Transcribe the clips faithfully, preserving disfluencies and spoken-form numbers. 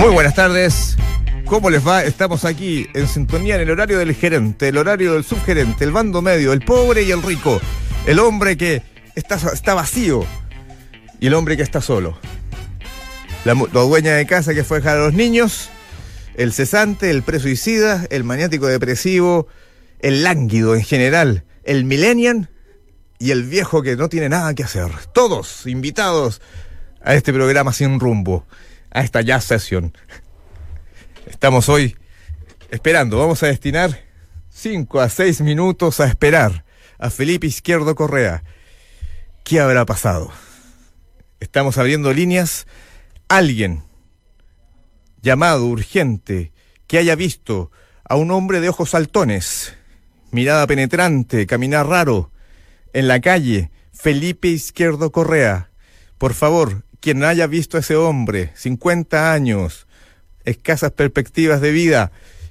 Muy buenas tardes. ¿Cómo les va? Estamos aquí en sintonía en el horario del gerente, el horario del subgerente, el bando medio, el pobre y el rico, el hombre que está, está vacío y el hombre que está solo. La, la dueña de casa que fue a dejar a los niños, el cesante, el presuicida, el maniático depresivo, el lánguido en general, el millennial y el viejo que no tiene nada que hacer. Todos invitados a este programa sin rumbo, a esta jazz session. Estamos hoy esperando, vamos a destinar cinco a seis minutos a esperar a Felipe Izquierdo Correa. ¿Qué habrá pasado? Estamos abriendo líneas. Alguien llamado urgente que haya visto a un hombre de ojos saltones, mirada penetrante, caminar raro en la calle, Felipe Izquierdo Correa. Por favor, quien haya visto a ese hombre, cincuenta años, escasas perspectivas de vida,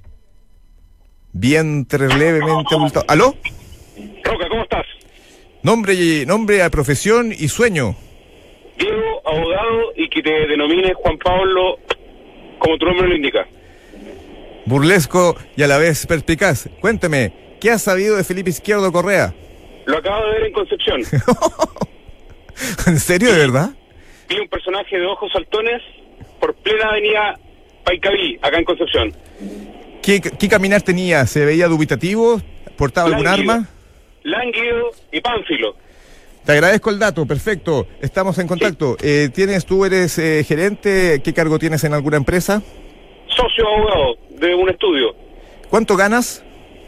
vientre levemente abultado. ¿Aló? Roca, ¿cómo estás? Nombre y nombre a profesión y sueño. Diego, abogado, y que te denomines Juan Pablo, como tu nombre lo indica. Burlesco y a la vez perspicaz. Cuénteme, ¿qué has sabido de Felipe Izquierdo Correa? Lo acabo de ver en Concepción. ¿En serio, de verdad? Vi un personaje de ojos saltones por plena avenida Paicaví, acá en Concepción. ¿Qué, qué caminar tenía? ¿Se veía dubitativo? ¿Portaba algún Lánguido, arma? Lánguido y pánfilo. Te agradezco el dato, perfecto. Estamos en contacto. Sí. Eh, ¿Tienes, tú eres eh, gerente? ¿Qué cargo tienes en alguna empresa? Socio abogado de un estudio. ¿Cuánto ganas?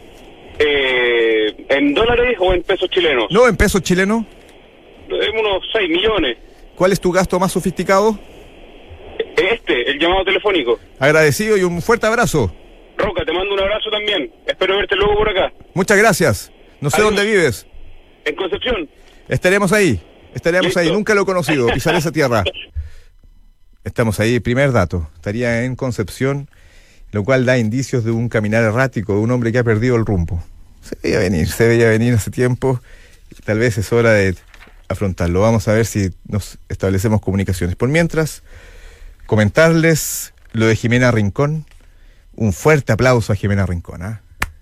Eh, ¿En dólares o en pesos chilenos? No, en pesos chilenos. Eh, unos seis millones. ¿Cuál es tu gasto más sofisticado? Este, el llamado telefónico. Agradecido y un fuerte abrazo. Roca, te mando un abrazo también. Espero verte luego por acá. Muchas gracias. No sé Adiós. Dónde vives. En Concepción. Estaremos ahí. Estaremos Listo. ahí. Nunca lo he conocido. Pisaré esa tierra. Estamos ahí. Primer dato. Estaría en Concepción, lo cual da indicios de un caminar errático, de un hombre que ha perdido el rumbo. Se veía venir, se veía venir hace tiempo. Tal vez es hora de afrontarlo. Vamos a ver si nos establecemos comunicaciones. Por mientras, comentarles lo de Jimena Rincón. Un fuerte aplauso a Jimena Rincón, ¿eh?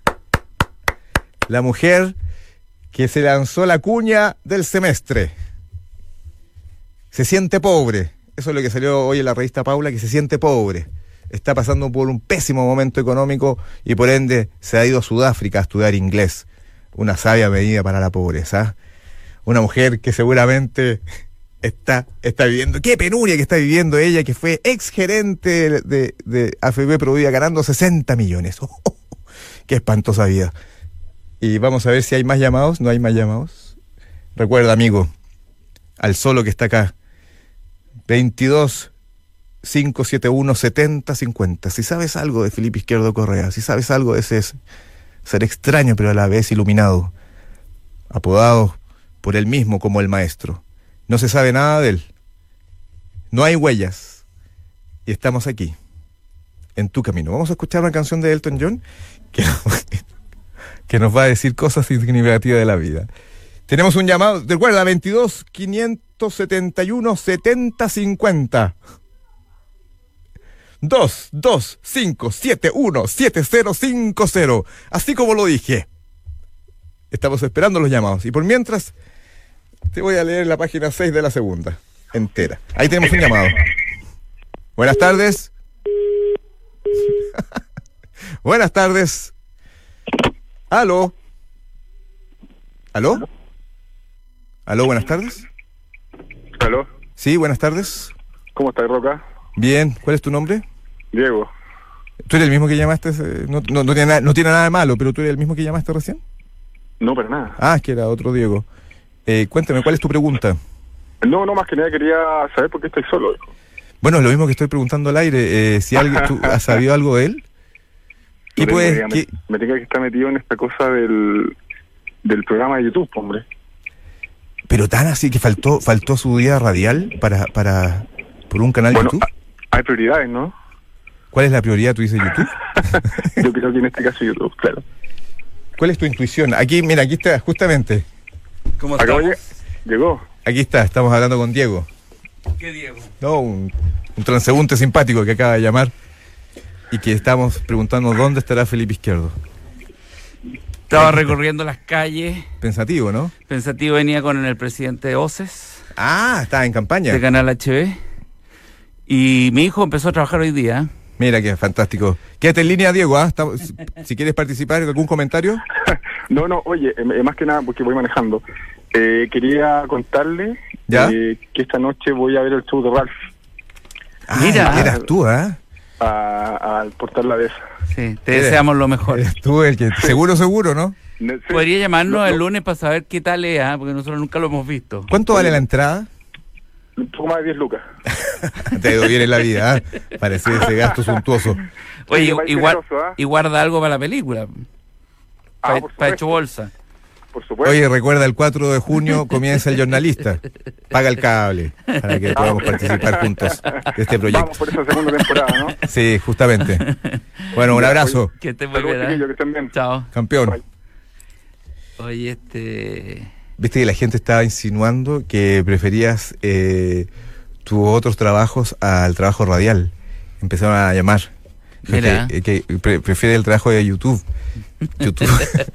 La mujer que se lanzó la cuña del semestre. Se siente pobre. Eso es lo que salió hoy en la revista Paula, que se siente pobre. Está pasando por un pésimo momento económico y por ende se ha ido a Sudáfrica a estudiar inglés. Una sabia medida para la pobreza. Una mujer que seguramente está, está viviendo, qué penuria que está viviendo ella, que fue ex gerente de, de A F P Provida ganando sesenta millones. Oh, oh, oh, qué espantosa vida. Y vamos a ver si hay más llamados. ¿No hay más llamados? Recuerda, amigo, al solo que está acá, veintidós, cinco siete uno, setenta cincuenta. Si sabes algo de Felipe Izquierdo Correa, si sabes algo de ese ser extraño pero a la vez iluminado, apodado por él mismo como el maestro. No se sabe nada de él. No hay huellas. Y estamos aquí, en tu camino. Vamos a escuchar una canción de Elton John que, que nos va a decir cosas significativas de la vida. Tenemos un llamado, recuerda, veintidós, quinientos setenta y uno, setenta cincuenta. dos, dos, cinco, siete, uno, siete, cero, cinco, cero. Así como lo dije. Estamos esperando los llamados. Y por mientras, te voy a leer la página seis de la segunda, entera. Ahí tenemos un llamado. Buenas tardes. Buenas tardes. ¿Aló? ¿Aló? ¿Aló, buenas tardes? ¿Aló? Sí, buenas tardes. ¿Cómo estás, Roca? Bien, ¿cuál es tu nombre? Diego. ¿Tú eres el mismo que llamaste? No, no, no, tiene, nada, no tiene nada de malo, pero ¿tú eres el mismo que llamaste recién? No, para nada. Ah, es que era otro Diego. Eh, cuéntame, ¿cuál es tu pregunta? No, no, más que nada quería saber por qué estoy solo. Bueno, es lo mismo que estoy preguntando al aire. Eh, si alguien, ¿tú has sabido algo de él? ¿Qué No puedes...? idea, ¿qué? Me, me tengo que estar metido en esta cosa del, del programa de YouTube, hombre. Pero tan así que faltó faltó su día radial para para por un canal Bueno, de YouTube. Hay prioridades, ¿no? ¿Cuál es la prioridad? ¿Tú dices YouTube? Yo creo que en este caso YouTube, claro. ¿Cuál es tu intuición? Aquí, mira, aquí está, justamente. ¿Cómo Acabo estamos? de- Llegó. Aquí está, estamos hablando con Diego. ¿Qué Diego? No, un, un transeúnte simpático que acaba de llamar y que estamos preguntando dónde estará Felipe Izquierdo. Estaba recorriendo las calles. Pensativo, ¿no? Pensativo, venía con el presidente de OCES. Ah, estaba en campaña. De Canal H B. Y mi hijo empezó a trabajar hoy día. Mira qué fantástico. Quédate en línea, Diego, ¿ah? Estamos- si, si quieres participar, ¿algún comentario? No, no, oye, eh, más que nada porque voy manejando. Eh, quería contarle ¿Ya? eh, que esta noche voy a ver el show de Ralph Ah, Mira. eras tú, ¿ah? a- al portal La Deza. Sí, te Eres- deseamos lo mejor. Eres tú el que... Seguro, seguro, ¿no? Ne- sí, Podría llamarnos no, el no, lunes para saber qué tal es, ¿ah? Porque nosotros nunca lo hemos visto. ¿Cuánto vale la entrada? Un poco más de diez lucas. Te ha ido bien en la vida, ¿ah? Parece ese gasto suntuoso. Oye, Oye, igual, generoso, ¿ah? y guarda algo para la película. Ah, Para por pa hecho supuesto. bolsa. Por supuesto. Oye, recuerda, el cuatro de junio comienza El Jornalista. Paga el cable para que podamos participar juntos de este proyecto. Vamos por esa segunda temporada, ¿no? Sí, justamente. Bueno, un Ya, abrazo, Que estés muy Saludos, bien, ¿ah? chiquillos, que estén bien. Chao. campeón. Bye. Oye, este... Viste que la gente estaba insinuando que preferías eh, tus otros trabajos al trabajo radial. Empezaron a llamar. Mira. Que, que pre- prefiere el trabajo de YouTube. YouTube.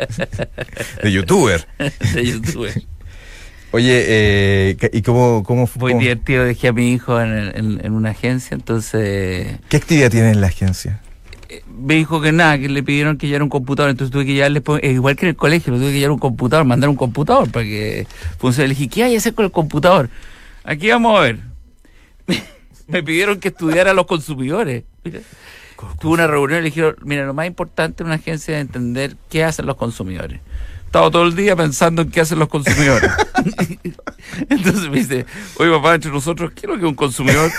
De youtuber. de YouTube. Oye, eh, ¿y cómo, cómo, Muy cómo- divertido, dejé a mi hijo en, el- en- en una agencia, entonces qué actividad tiene en la agencia? eh, me dijo que nada, que le pidieron que llevara un computador, entonces tuve que llevarle, po- eh, igual que en el colegio, lo tuve que llevar un computador, mandar un computador para que funcione. Le dije, ¿qué hay que hacer con el computador? Aquí vamos a ver. Me pidieron que estudiara a los consumidores. Mira. Tuve una reunión y le dijeron, mira, lo más importante en una agencia es entender qué hacen los consumidores. Estaba todo el día pensando en qué hacen los consumidores. Entonces me dice, oye papá, entre nosotros, ¿qué es lo que es un consumidor?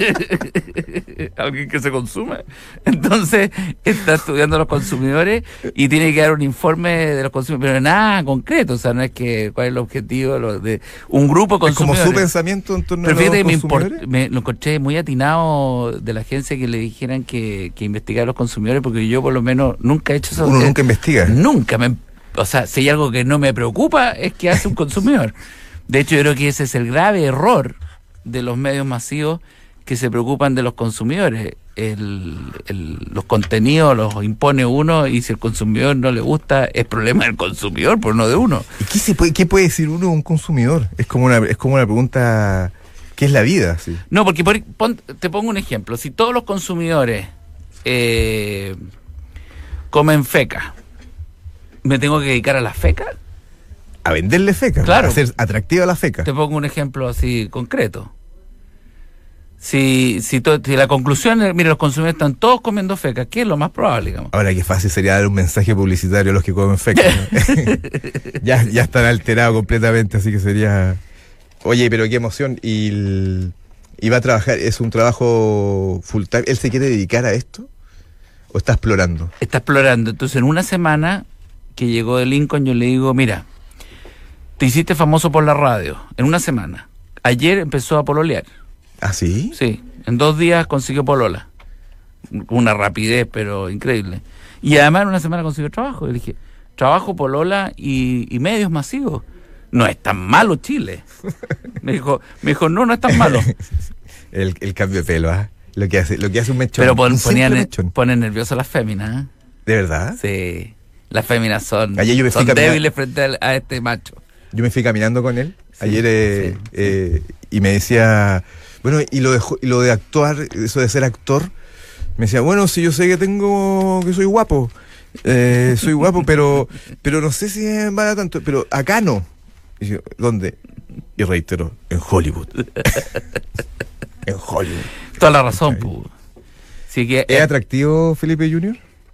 Alguien que se consume. Entonces está estudiando a los consumidores y tiene que dar un informe de los consumidores, pero nada concreto, o sea, no es que cuál es el objetivo lo de un grupo de Es como consumidores. su pensamiento en torno Pero a los fíjate que me, consumidores. import- me lo encontré muy atinado de la agencia que le dijeran que, que investigara a los consumidores, porque yo por lo menos nunca he hecho eso. Uno Eh, nunca investiga. Nunca me... O sea, si hay algo que no me preocupa es que hace un consumidor. De hecho, yo creo que ese es el grave error de los medios masivos que se preocupan de los consumidores. El, el- los contenidos los impone uno y si el consumidor no le gusta es problema del consumidor, por no de uno. ¿Y qué, se puede, qué puede decir uno de un consumidor? Es como una, es como una pregunta, ¿qué es la vida? Sí. No, porque por- pon- te pongo un ejemplo. Si todos los consumidores eh, comen feca, ¿me tengo que dedicar a la feca? A venderle feca, Claro. a hacer atractiva la feca. Te pongo un ejemplo así concreto. Si, si, to- si la conclusión es, mira, los consumidores están todos comiendo feca, ¿qué es lo más probable, digamos? Ahora, qué fácil sería dar un mensaje publicitario a los que comen feca, ¿no? ya, ya están alterados completamente, así que sería... Oye, pero qué emoción. Y, el- y va a trabajar, ¿es un trabajo full time? ¿Él se quiere dedicar a esto? ¿O está explorando? Está explorando. Entonces, en una semana que llegó de Lincoln, yo le digo, mira, te hiciste famoso por la radio, en una semana. Ayer empezó a pololear. ¿Ah, sí? Sí, en dos días consiguió polola. Una rapidez, pero increíble. Y además en una semana consiguió trabajo. Le dije, trabajo, polola y, y medios masivos. No es tan malo Chile. Me dijo, me dijo, no, no es tan malo. El, el cambio de pelo, ¿ah? Lo que hace, lo que hace un mechón. Pero pon, Un simple ponían, mechón. ponen nerviosas a las féminas. ¿eh? ¿De verdad? Sí, las féminas son, Ayer yo me fui son caminando- débiles frente al- a este macho. Yo me fui caminando con él Sí, ayer eh, sí, sí. eh, y me decía, bueno, y lo de, jo- y lo de actuar, eso de ser actor, me decía, bueno, si yo sé que tengo, que soy guapo, eh, soy guapo, pero pero no sé si me vale tanto, pero acá no. Y yo, ¿dónde? Y reitero, en Hollywood. En Hollywood. Toda la razón, Ok. pu. Así que, ¿Es eh, atractivo Felipe junior?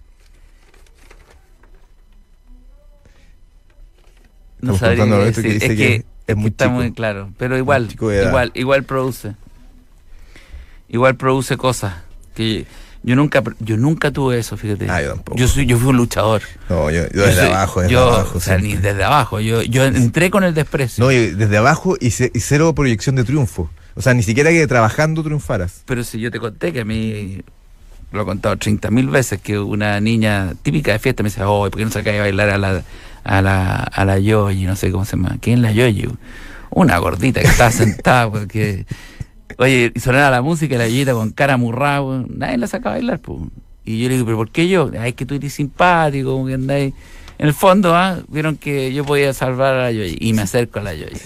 no Estamos sabría contando qué esto que decir. dice Es que que, es es que muy está chico. muy claro. Pero igual, chico de edad. igual, igual produce. Igual produce cosas. Que yo nunca, yo nunca tuve eso, fíjate. Ah, yo tampoco. Yo soy, yo fui un luchador. No, yo, yo desde soy- abajo, desde yo, abajo. o sea, siempre. ni desde abajo. Yo, yo entré con el desprecio. No, y desde abajo y, ce- y cero proyección de triunfo. O sea, ni siquiera que trabajando triunfaras. Pero si yo te conté que a mí, lo he contado treinta mil veces, que una niña típica de fiesta me decía, oh, ¿por qué no se acaba de bailar a la, a la, a la Yoyi? No sé cómo se llama. ¿Quién es la Yoyi? Una gordita que estaba sentada, porque Oye, y sonaba la música y la Yoyita con cara murrada, weón. Nadie la sacaba a bailar, pues. Y yo le digo, ¿pero por qué yo? Ay, es que tú eres simpático, como que andáis. En el fondo, ¿ah? Vieron que yo podía salvar a la Yoyi. Y me acerco a la Yoyi.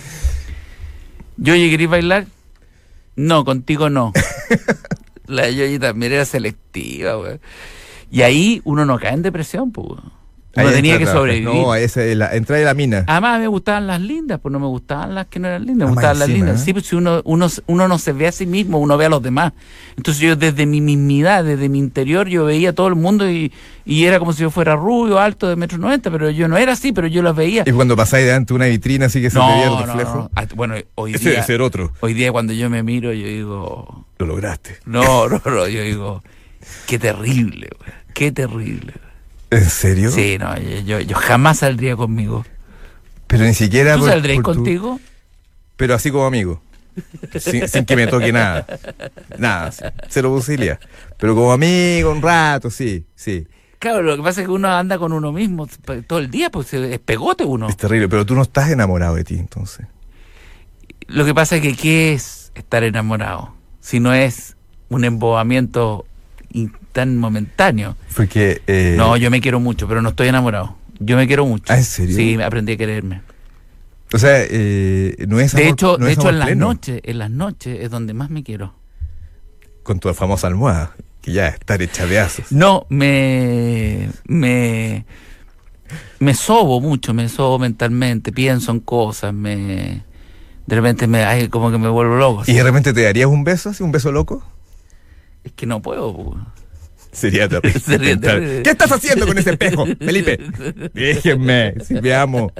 Yoyi, ¿querés bailar? No, contigo no. La Yoyi también era selectiva, weón. Y ahí uno no cae en depresión, pues, weón. Uno Ahí tenía que entra, sobrevivir. No, esa es la entrada de la mina. Además me gustaban las lindas, pues no me gustaban las que no eran lindas, me Ah, gustaban más las encima, lindas. ¿eh? Sí, pues si uno, uno, uno no se ve a sí mismo, uno ve a los demás. Entonces yo desde mi mismidad, desde mi interior, yo veía a todo el mundo y, y era como si yo fuera rubio, alto, de metro noventa, pero yo no era así, pero yo las veía. Y cuando pasáis delante de una vitrina así que se No, te veía el no, reflejo. no. Ah, bueno, hoy Ese día, debe ser otro. hoy día cuando yo me miro, yo digo, Lo lograste. no, no, no, yo digo, qué terrible, güey, qué terrible. ¿En serio? Sí, no, yo, yo, yo jamás saldría conmigo. Pero ni siquiera. ¿Tú por- saldrías por tu- contigo? Pero así como amigo. Sin, sin que me toque nada. Nada, sí, cero posibilidad. Pero como amigo, un rato, sí, sí. Claro, lo que pasa es que uno anda con uno mismo todo el día, pues se- es pegote uno. Es terrible, pero tú no estás enamorado de ti, entonces. Lo que pasa es que ¿qué es estar enamorado? Si no es un embobamiento in- tan momentáneo. Porque. Eh, No, yo me quiero mucho, pero no estoy enamorado. Yo me quiero mucho. ¿Ah, en serio? Sí, aprendí a quererme. O sea, eh, no es De amor- hecho, no de es hecho amor en las pleno. noches, en las noches es donde más me quiero. Con tu famosa almohada, que ya está hecha de pedazos. No, me me me sobo mucho, me sobo mentalmente, pienso en cosas, me de repente me ay, como que me vuelvo loco. ¿Y de repente te darías un beso, así, un beso loco? Es que no puedo, po. Sería terrible. Sería pensar, terrible. ¿qué estás haciendo con ese espejo, Felipe? Déjenme, si me amo.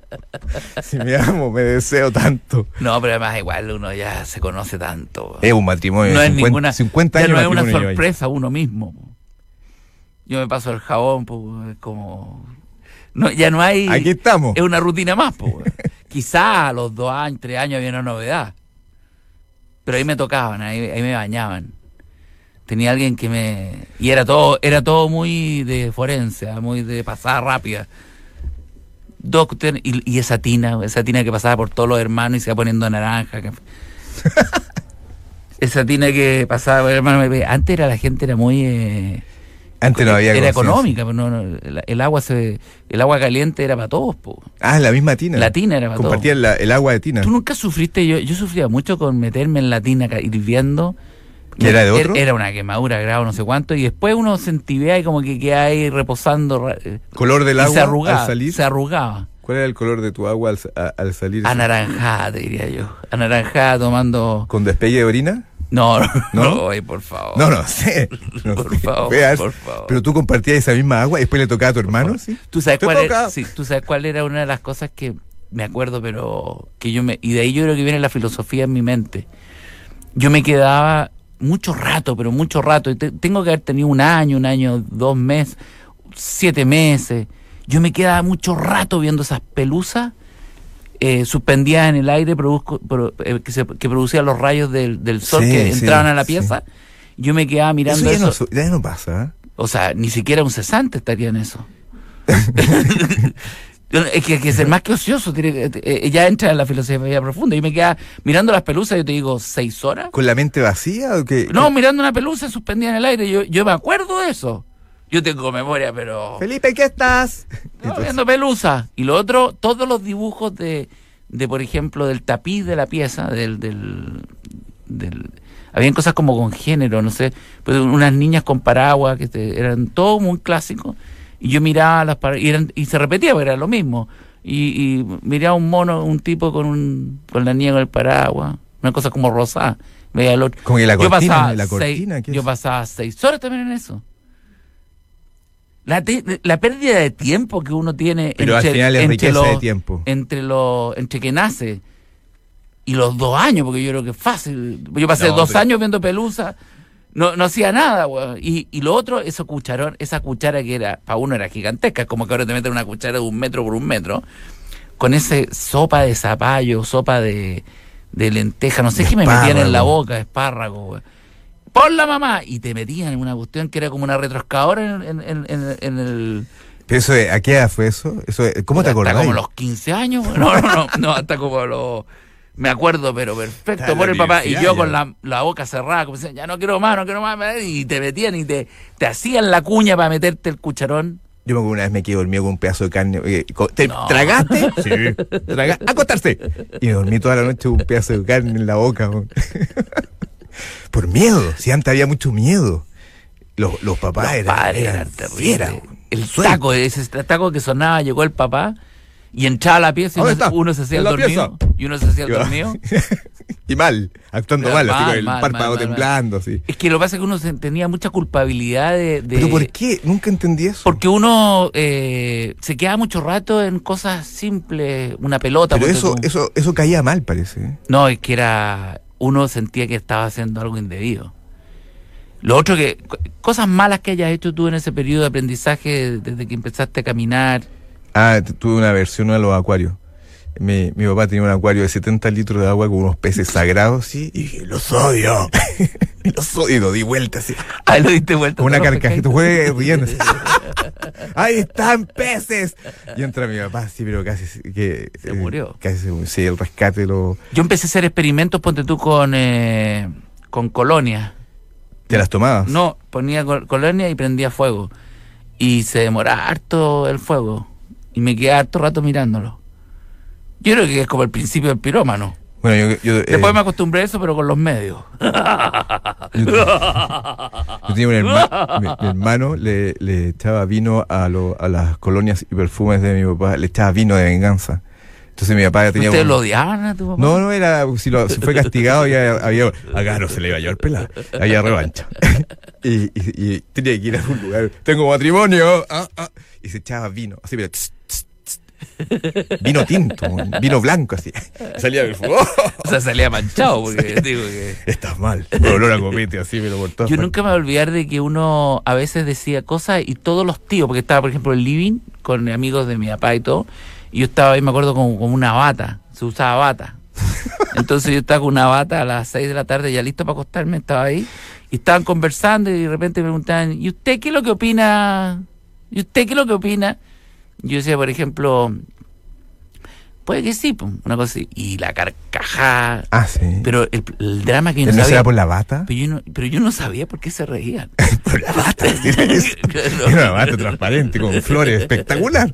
Si me amo, me deseo tanto. No, pero además igual uno ya se conoce tanto. Es un matrimonio no de es cincuenta, ninguna, cincuenta ya años. no es una matrimonio lleva ahí. sorpresa uno mismo. Po. Yo me paso el jabón, pues, es como no, ya no hay. Aquí estamos. Es una rutina más, pues. Quizá a los dos años, tres años había una novedad. Pero ahí me tocaban, ahí, ahí me bañaban. Tenía alguien que me... Y era todo era todo muy de forense, muy de pasada rápida. Dos cuestiones, y, y esa tina, esa tina que pasaba por todos los hermanos y se iba poniendo naranja. Que... esa tina que pasaba por el hermano. Antes era la gente era muy... Eh... Antes no había Era conciencia. económica, pero no, no, el, el agua se el agua caliente era para todos, po. Ah, la misma tina. La tina era para todos. Compartían la- el agua de tina. ¿Tú nunca sufriste? Yo yo sufría mucho con meterme en la tina ca- hirviendo. ¿Que era de otro? Era una quemadura, grado no sé cuánto, y después uno se entibia y como que queda ahí reposando. ra- eh, ¿Color del y agua se arrugaba, al salir? se arrugaba. ¿Cuál era el color de tu agua al, sa- a- al salir? Anaranjada, te diría yo. Anaranjada tomando... ¿Con despegue de orina? No, no, ¿No? no, oye, por favor. No, no sé. No Por sé. favor, Veas. por favor. Pero tú compartías esa misma agua y después le tocaba a tu hermano, ¿sí? ¿Tú sabes, Te cuál toca. era, sí, ¿Tú sabes cuál era una de las cosas que me acuerdo, pero que yo me... Y de ahí yo creo que viene la filosofía en mi mente. Yo me quedaba mucho rato, pero mucho rato. Y te- tengo que haber tenido un año, un año, dos meses, siete meses. Yo me quedaba mucho rato viendo esas pelusas eh, suspendidas en el aire produzco, pro- eh, que, se, que producían los rayos del, del sol Sí, que sí, entraban a la sí. pieza. Yo me quedaba mirando Eso ya, eso. no, su- ya no pasa, ¿eh? O sea, ni siquiera un cesante estaría en eso. Es que, que ser más que ocioso, tiene que- eh, ya entra en la filosofía profunda. Yo me quedaba mirando las pelusas, yo te digo, ¿seis horas? ¿Con la mente vacía o qué? No, mirando una pelusa suspendida en el aire. Yo, yo me acuerdo de eso. Yo tengo memoria, pero... Felipe, ¿qué estás? No, Entonces, viendo pelusa. Y lo otro, todos los dibujos de, de por ejemplo, del tapiz de la pieza, del... del, del habían cosas como con género, no sé, pues unas niñas con paraguas, que te- eran todo muy clásicos. Y yo miraba las paraguas, y, eran- y se repetía, porque era lo mismo. Y, y miraba un mono, un tipo con un con la niña con el paraguas, una cosa como rosada. Veía el otro. Como que la Yo cortina, pasaba la seis- cortina, ¿qué yo es? pasaba seis horas también en eso. La, te- la pérdida de tiempo que uno tiene Pero al final es riqueza los, de tiempo. entre lo entre que nace y los dos años, porque yo creo que es fácil. Yo pasé No, dos pero- años viendo pelusa, no, no hacía nada, weón. Y, y lo otro, eso cucharón, esa cuchara que era, para uno era gigantesca, es como que ahora te meten una cuchara de un metro por un metro, con ese sopa de zapallo, sopa de, de lenteja, no sé De qué me metían en la espárrago. boca, espárrago, weón. ¡Pon la mamá! Y te metían en una cuestión que era como una retroexcavadora en, en, en, en- en el... Pero eso, ¿a qué edad fue eso? eso ¿Cómo te hasta acordás? como los quince años, weón. No, no, no, no, hasta como los... Me acuerdo, pero perfecto, Está por el la papá. Y universidad yo ya. con la, la boca cerrada, como diciendo, ya no quiero más, no quiero más. Y te metían y te, te hacían la cuña para meterte el cucharón. Yo me acuerdo una vez me quedé dormido con un pedazo de carne. eh, co- ¿Te No. tragaste? Sí. Traga- acostarse. Y me dormí toda la noche con un pedazo de carne en la boca. weón. Por miedo. Si antes había mucho miedo. Los, los papás Los eran, padres eran eran fieras, terribles. weón. El Suelta. taco, ese taco que sonaba, llegó el papá y entraba a la pieza y ¿Dónde uno, está? uno se hacía el En la dormido. Y uno se hacía el Y va- dormido. y mal, actuando Pero mal, así mal, con el mal, párpado mal, mal, temblando, así. Es que lo que pasa es que uno se- tenía mucha culpabilidad de... de- ¿Pero por qué? Nunca entendí eso. Porque uno eh, se queda mucho rato en cosas simples, una pelota. Pero ponte eso, tú. eso, eso caía mal, parece. ¿eh? No, es que era... Uno sentía que estaba haciendo algo indebido. Lo otro que... co- Cosas malas que hayas hecho tú en ese periodo de aprendizaje desde que empezaste a caminar. Ah, t- tuve una versión a los acuarios. Mi, mi papá tenía un acuario de setenta litros de agua con unos peces sagrados, sí, y dije, los odio. Y los odio, y lo di vuelta así. Ahí lo diste vuelta. Con una todos los carcajita, pescaditos. fue riendo. así. ¡Ahí están peces! Y entra mi papá, sí, pero casi se- que Se murió. Casi se murió. Sí, el rescate lo. Yo empecé a hacer experimentos, ponte tú, con, eh, con colonia. ¿Te las tomabas? No, ponía col- colonia y prendía fuego. Y se demoraba harto el fuego. Y me quedaba harto rato mirándolo. Yo creo que es como el principio del pirómano. Bueno, yo. yo, eh, Después me acostumbré a eso, pero con los medios. Yo, yo tenía un hermano, mi, mi hermano le, le echaba vino a, lo, a las colonias y perfumes de mi papá, le echaba vino de venganza. Entonces mi papá ya tenía... ¿Ustedes un- lo odiaban a tu papá? No, no era, si, lo, si fue castigado ya había, acá no se le iba a llevar pelado, había revancha. Y, y, y tenía que ir a un lugar, tengo matrimonio, ah, ah, y se echaba vino, así, mira, tss, tss, tss. Vino tinto, vino blanco, así. Salía del fuego. O sea, salía manchado, porque digo que... Estás mal, con olor a copete, así, pero por todas Yo partes. nunca me voy a olvidar de que uno a veces decía cosas y todos los tíos, porque estaba, por ejemplo, el living con amigos de mi papá y todo, y yo estaba ahí, me acuerdo, con, con una bata, se usaba bata. Entonces yo estaba con una bata a las seis de la tarde, ya listo para acostarme, estaba ahí, y estaban conversando y de repente me preguntaban, ¿y usted qué es lo que opina? ¿Y usted qué es lo que opina? Yo decía, por ejemplo, puede que sí, pues, una cosa así, y la carcajada, Ah, sí. pero el, el drama que yo ¿Él no no sabía... será por la bata? Pero yo, no, pero yo no sabía por qué se reían. Por la bata. ¿sí? Era una bata transparente con flores, espectacular.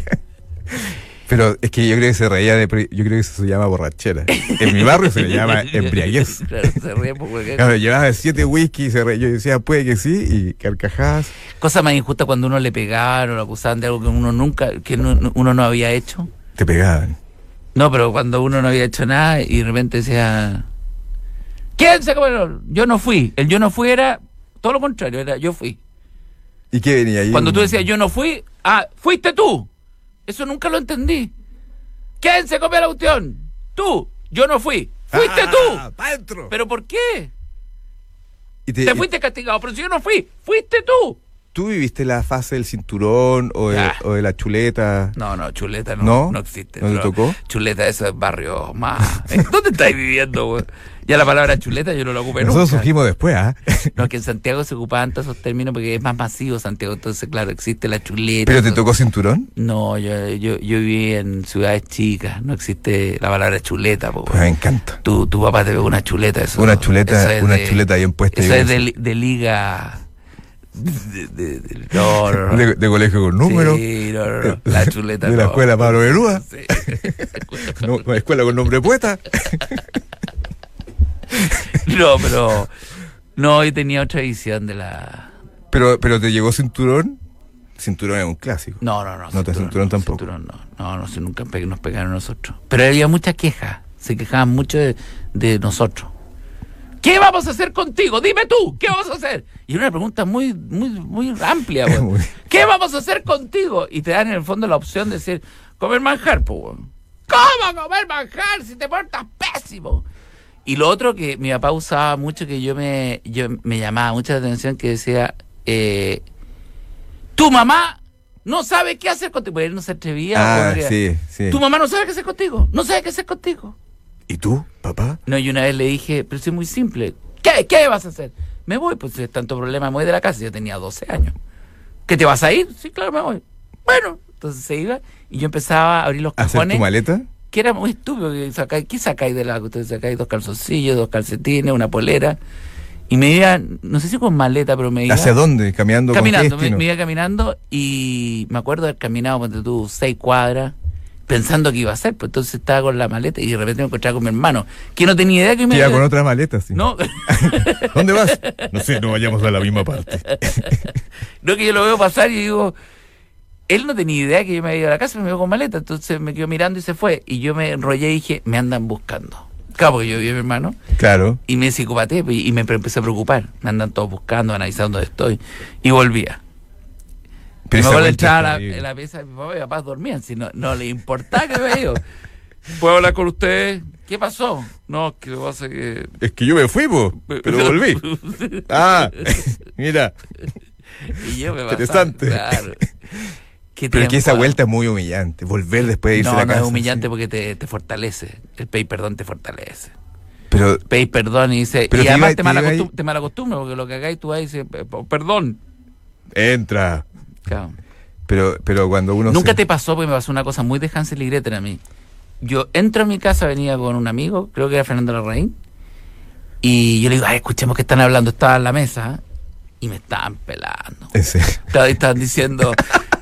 Pero es que yo creo que se reía de... pre- Yo creo que eso se llama borrachera. En mi barrio se le llama embriaguez. Claro, se reían por cualquier Claro, llevaba siete whisky y se reía. Yo decía, puede que sí, y carcajadas. cosa más injusta cuando uno le pegaban o lo acusaban de algo que uno nunca, que no- no- uno no había hecho. Te pegaban. No, pero cuando uno no había hecho nada y de repente decía, ¿quién se comió? Yo no fui. El yo no fui era todo lo contrario, era yo fui. ¿Y qué venía ahí? Cuando tú decías yo no fui, ah, fuiste tú. Eso nunca lo entendí. ¿Quién se comió la cuestión? Tú. Yo no fui. Fuiste ¡Ah, tú. pa' dentro! ¿Pero por qué? Y te- Te fuiste castigado, pero si yo no fui, fuiste tú. ¿Tú viviste la fase del cinturón o de, Ah. o de la chuleta? No, no, chuleta no, ¿No? no, existe. ¿No te Pero tocó? Chuleta, eso es barrio más. ¿Eh? ¿Dónde estáis viviendo, güey? Ya la palabra chuleta yo no la ocupé Nosotros nunca. surgimos después, ¿ah? No, que en Santiago se ocupaban todos esos términos porque es más masivo Santiago. Entonces, claro, existe la chuleta. ¿Pero te todo. tocó cinturón? No, yo, yo, yo viví en ciudades chicas. No existe la palabra chuleta, po, Pues me encanta. Tu, tu papá te pegó una chuleta. Eso, Una chuleta, eso es una de- chuleta bien puesta. Eso yo es creo. de, li- de liga... De, de- de- no, no, no. de, de colegio con número. Sí, no, no, no. La chuleta De la no. escuela Pablo Neruda. Sí. No, con escuela con nombre de poeta. No, pero... No, yo tenía otra visión de la... Pero, pero te llegó cinturón. Cinturón es un clásico. No, no, no. No te cinturón tampoco. Cinturón no, no, no, si nunca pe- nos pegaron a nosotros. Pero había mucha queja. Se quejaban mucho de, de nosotros. ¿Qué vamos a hacer contigo? Dime tú, ¿qué vamos a hacer? Y era una pregunta muy, muy, muy amplia, güey. Muy- ¿Qué vamos a hacer contigo? Y te dan en el fondo la opción de decir, comer manjar, pues, güey. ¿Cómo comer manjar si te portas pésimo? Y lo otro que mi papá usaba mucho, que yo me, yo me llamaba mucha atención, que decía, eh, tu mamá no sabe qué hacer contigo. Porque él no se atrevía. Ah, o no quería. sí, sí. Tu mamá no sabe qué hacer contigo. No sabe qué hacer contigo. ¿Y tú, papá? No, y una vez le dije, pero es muy simple. ¿Qué? ¿Qué vas a hacer? Me voy, pues si es tanto problema, me voy de la casa. Yo tenía doce años. ¿Que te vas a ir? Sí, claro, me voy. Bueno, entonces se iba y yo empezaba a abrir los ¿Hacer cajones. tu maleta? que era muy estúpido. Que sacáis, ¿qué sacáis de la ustedes sacáis dos calzoncillos, dos calcetines, una polera? Y me iba, no sé si con maleta, pero me iba... ¿Hacia dónde? ¿Caminando? Caminando, con qué me, destino? me iba caminando y me acuerdo de haber caminado, ponte tú, seis cuadras, pensando que iba a hacer, pues entonces estaba con la maleta y de repente me encontraba con mi hermano, que no tenía idea que me Iba con otra maleta, sí. No, ¿Dónde vas? No sé, no vayamos a la misma parte. no, que yo lo veo pasar y digo, él no tenía idea que yo me había ido a la casa, me iba con maleta, entonces me quedó mirando y se fue, y yo me enrollé y dije, me andan buscando. Claro, porque yo vi a mi hermano Claro. y me psicopaté y me empecé a preocupar, me andan todos buscando, analizando dónde estoy, y volvía. Pero me esa acuerdo de vuelta entrar a es la, terrible. en la pieza de mi papá y mi papá dormían, si no, no le importaba que me iba. ¿Puedo hablar con usted? ¿Qué pasó? No, que lo que pasa es que... Es que yo me fui, po, pero volví. Ah, mira. Y yo me pasaba, Interesante. claro. ¿Qué Pero es que tiempo, esa ah? vuelta es muy humillante. Volver después de irse No, a la no casa. es humillante sí. porque te, te fortalece. El pedir perdón te fortalece. Pero, Pedís perdón y dice... Pero y te además iba- te, te iba malacostum- ahí- te malacostumbras porque lo que hagáis tú ahí dices, "P- p- perdón". entra. Claro. Pero, pero cuando uno Nunca se- te pasó, porque me pasó una cosa muy de Hansel y Gretel a mí. Yo entro a mi casa, venía con un amigo, creo que era Fernando Larraín, y yo le digo, ay, escuchemos que están hablando, estaba en la mesa, y me estaban pelando. En serio. Estaban, estaban diciendo,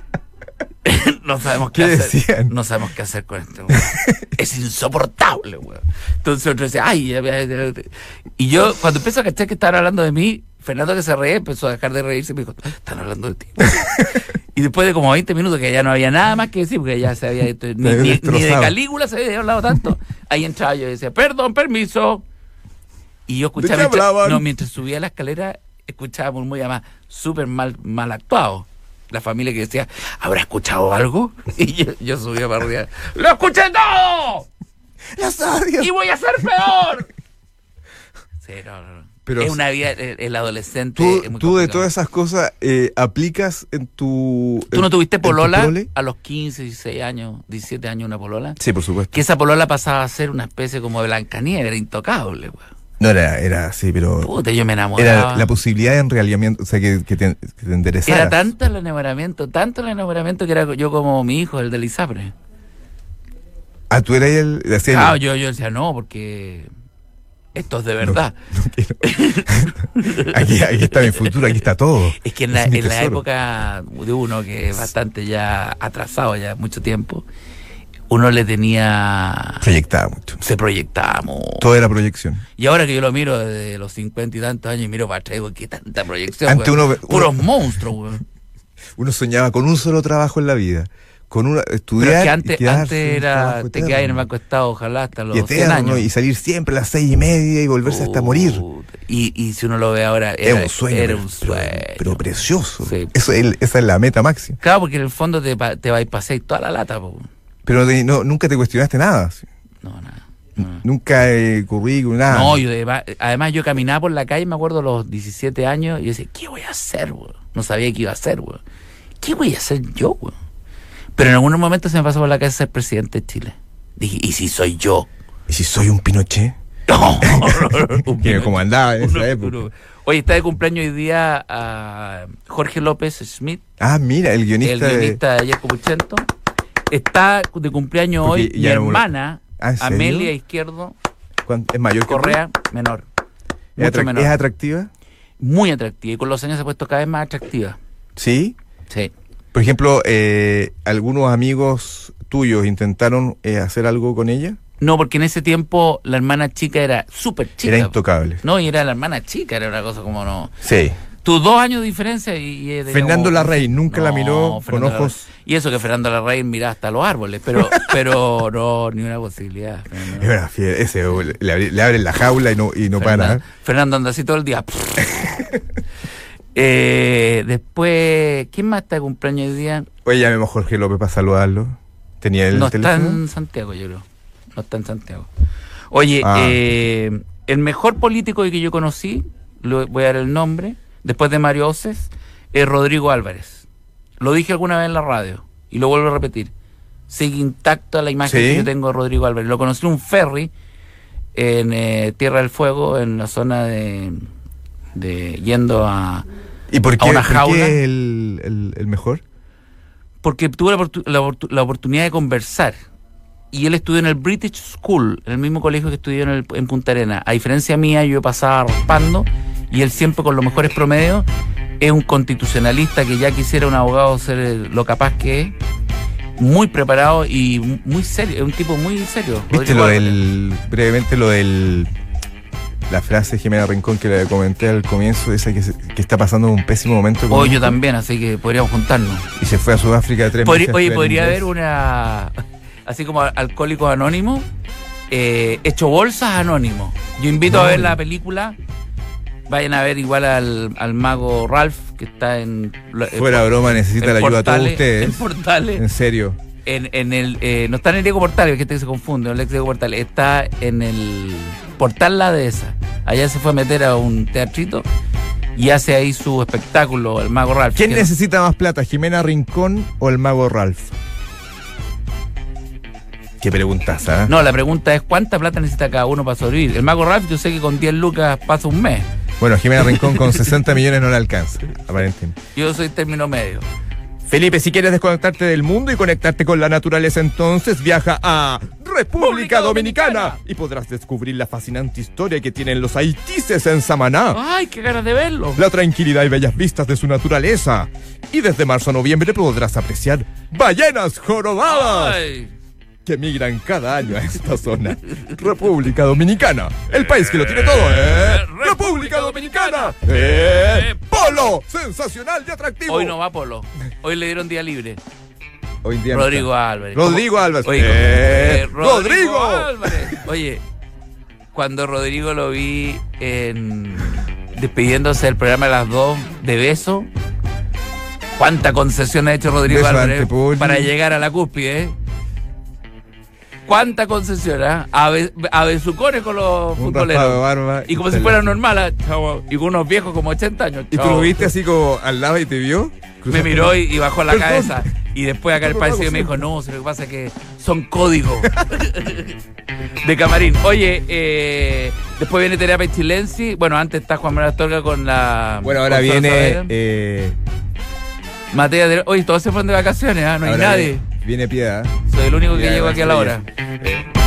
no sabemos qué, ¿Qué hacer. decían? No sabemos qué hacer con esto, weón. Es insoportable, weón. Entonces otro decía, ay, ya, ya, ya". Y yo, cuando empecé a cachar que estaban hablando de mí, Fernando, que se reía, empezó a dejar de reírse y me dijo, están hablando de ti. Y después de como veinte minutos que ya no había nada más que decir, porque ya se había ni, había ni- ni de destrozado. Calígula se había hablado tanto, ahí entraba yo y decía, perdón, permiso. Y yo escuchaba, ¿De qué mientras, hablaban? no, mientras subía la escalera, escuchaba muy más súper mal, mal actuado. La familia que decía, ¿habrá escuchado algo? Y yo, yo subía para arriba, ¡lo escuché todo! ¡Las adiós! ¡Y voy a ser peor! Sí, no, no, no. Pero es una vida, el, el adolescente Tú, es muy tú de complicado. todas esas cosas eh, aplicas en tu... ¿Tú en- no tuviste en tu polola prole? a los quince, dieciséis años, diecisiete años una polola? Sí, por supuesto. Que esa polola pasaba a ser una especie como de Blancanieves, era intocable, weón. No era, era así, pero... Puta, yo me enamoraba. Era la posibilidad de enrealiamiento, o sea, que, que te, que te enderezaras. Era tanto el enamoramiento, tanto el enamoramiento que era yo como mi hijo, el del Isapre. Ah, tú eras el... hacías Claro, el- yo, yo decía, no, porque esto es de verdad. No quiero. aquí, aquí está mi futuro, aquí está todo. Es que en la, Es mi en la tesoro. época de uno, que es bastante ya atrasado, ya mucho tiempo, uno le tenía... Proyectaba mucho. Se proyectaba mucho. Todo era proyección. Y ahora que yo lo miro desde los cincuenta y tantos años y miro para atrás, digo, ¿qué tanta proyección? Antes weón? uno- Puros uno- monstruos, weón. Uno soñaba con un solo trabajo en la vida. Con una, Pero estudiar es que y antes, quedarse antes en un era, trabajo te eterno. quedas en el banco de estado, ojalá hasta los y cien eterno, años. y salir siempre a las seis y media y volverse hasta morir. Puta. Y, y si uno lo ve ahora, Era era, un sueño. era pero- un pero- sueño. Pero, precioso. Sí. Eso es el- esa es la meta máxima. Claro, porque en el fondo te, pa- te va a ir pasear toda la lata, po. Pero de- no, nunca te cuestionaste nada. ¿sí? No, nada. no. Nunca eh, currículum, nada. No, yo de- además yo caminaba por la calle, me acuerdo, a los diecisiete años, y yo decía, ¿qué voy a hacer, weón? No sabía qué iba a hacer, weón. ¿Qué voy a hacer yo, weón? Pero en algunos momentos se me pasó por la cabeza ser presidente de Chile. Dije, ¿y si soy yo? ¿Y si soy un Pinochet? No, Que como andaba en esa Uno- época. uno- Oye, está de cumpleaños hoy día a Jorge López Smith, Ah, mira, el guionista, el guionista de Yerko Puchento. Está de cumpleaños Porque hoy mi ya no- hermana, ¿Ah, en serio? Amelia Izquierdo de... ¿cuánto- ¿Es mayor que tú? Correa, menor. ¿Es, Mucho atrac- menor. ¿Es atractiva? Muy atractiva. Y con los años se ha puesto cada vez más atractiva. Sí. Sí. Por ejemplo, eh, ¿algunos amigos tuyos intentaron eh, hacer algo con ella? No, porque en ese tiempo la hermana chica era súper chica. Era intocable. No, y era la hermana chica, era una cosa como no. Sí. Tus dos años de diferencia y... y ella tenía Fernando como- Larraín nunca la miró con Fernando ojos... Larraín. Y eso que Fernando Larraín mira hasta los árboles, pero pero no, ni una posibilidad. Es verdad, fiel, ese le, abri- le abren la jaula y no, y no Fernando, para. Fernando anda así todo el día. eh, después, ¿quién más está de cumpleaños hoy día? Oye, llamemos a Jorge López para saludarlo. ¿Tenía el No está teléfono? en Santiago, yo creo. No está en Santiago. Oye, Ah. eh, el mejor político que yo conocí, le voy a dar el nombre, después de Mario Oces, es Rodrigo Álvarez. Lo dije alguna vez en la radio y lo vuelvo a repetir. Sigue intacta la imagen ¿Sí? que yo tengo de Rodrigo Álvarez. Lo conocí en un ferry en eh, Tierra del Fuego, en la zona de, de yendo a... ¿Y por qué, a una por qué jaula. es el, el, el mejor? Porque tuve la, oportu- la oportu- la oportunidad de conversar y él estudió en el British School, en el mismo colegio que estudió en, el, en Punta Arenas. A diferencia mía, yo pasaba raspando, y él siempre con los mejores promedios. Es un constitucionalista que ya quisiera un abogado ser lo capaz que es. Muy preparado y muy serio, es un tipo muy serio. ¿Viste lo del, brevemente lo del, la frase de Jimena Rincón que le comenté al comienzo, esa que, se, que está pasando un pésimo momento? Oh, yo también, así que podríamos juntarnos. Y se fue a Sudáfrica de tres Podría, meses. Oye, podría haber una, así como Alcohólicos Anónimos, eh, hecho bolsas anónimos. Yo invito no, a ver la película. Vayan a ver igual al, al mago Ralph, que está en... Fuera en, broma, necesita la ayuda de todos ustedes. En Portales. En serio. En, en el, eh, no está en el Diego Portales, que gente se confunde, no es el Diego Portales. Está en el Portal La Dehesa. Allá se fue a meter a un teatrito y hace ahí su espectáculo, el mago Ralph. ¿Quién necesita no... más plata, Jimena Rincón o el mago Ralph? ¿Qué preguntas, ah? ¿eh? No, la pregunta es ¿cuánta plata necesita cada uno para sobrevivir? El mago Ralph, yo sé que con diez lucas pasa un mes. Bueno, Jimena Rincón con sesenta millones no le alcanza, aparentemente. Yo soy término medio. Felipe, si quieres desconectarte del mundo y conectarte con la naturaleza, entonces viaja a República Dominicana y podrás descubrir la fascinante historia que tienen los haitises en Samaná. ¡Ay, qué ganas de verlo! La tranquilidad y bellas vistas de su naturaleza. Y desde marzo a noviembre podrás apreciar ballenas jorobadas. ¡Ay! Que migran cada año a esta zona. República Dominicana, el país que lo tiene todo, ¿eh? República Dominicana, eh, Polo, sensacional y atractivo. Hoy no va Polo, hoy le dieron día libre. Hoy día Rodrigo no Álvarez. Rodrigo ¿Cómo? Álvarez. Oye, eh, eh, Rodrigo, Rodrigo Álvarez. Oye, cuando Rodrigo lo vi en despidiéndose del programa de las dos de Beso, ¿cuánta concesión ha hecho Rodrigo Beso Álvarez para Antepoli. llegar a la cúspide, eh? ¿Cuánta concesión, eh? A, be, a besucones con los un futboleros. raspado de barba y como si fuera normal, ¿eh? Chavo. Y con unos viejos como ochenta años. ¿Y tú chavo. lo viste así como al lado y te vio? Me miró y, y bajó la Perdón. cabeza. Y después acá el parecido me dijo, no, si lo que pasa es que son códigos de camarín. Oye, eh, después viene Terapia Chilensi. Bueno, antes está Juan Manuel Astorga con la... Bueno, ahora con viene... Eh, Matea de... Oye, todos se fueron de vacaciones, ¿eh? No hay nadie. Viene, viene Piedad. Soy el único que Ya, llego aquí a la hora. Eh.